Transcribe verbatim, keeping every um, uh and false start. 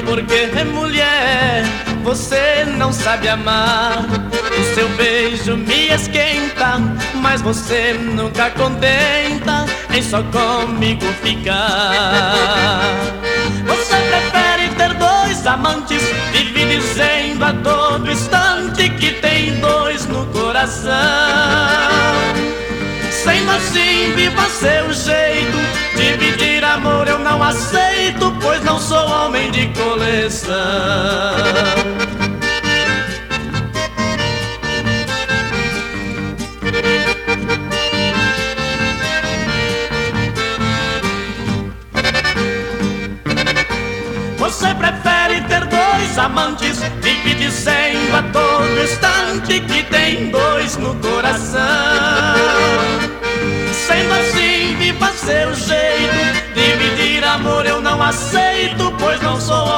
Porque, mulher, você não sabe amar. O seu beijo me esquenta, mas você nunca contenta em só comigo ficar. Você prefere ter dois amantes, vive dizendo a todo instante que tem dois no coração. Sendo assim, viva seu jeito, dividir amor eu não aceito, pois não sou homem de coleção. Você prefere ter dois amantes, vive dizendo a todo instante que tem dois no coração. Sendo assim, viva seu jeito, dividir amor eu não aceito, pois não sou